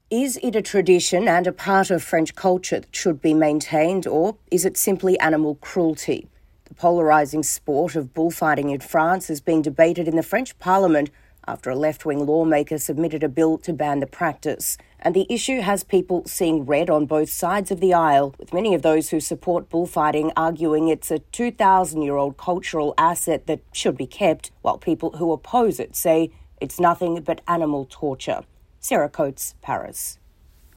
Is it a tradition and a part of French culture that should be maintained, or is it simply animal cruelty? The polarising sport of bullfighting in France is being debated in the French Parliament after a left-wing lawmaker submitted a bill to ban the practice. And the issue has people seeing red on both sides of the aisle, with many of those who support bullfighting arguing it's a 2,000-year-old cultural asset that should be kept, while people who oppose it say it's nothing but animal torture. Sarah Coates, Paris.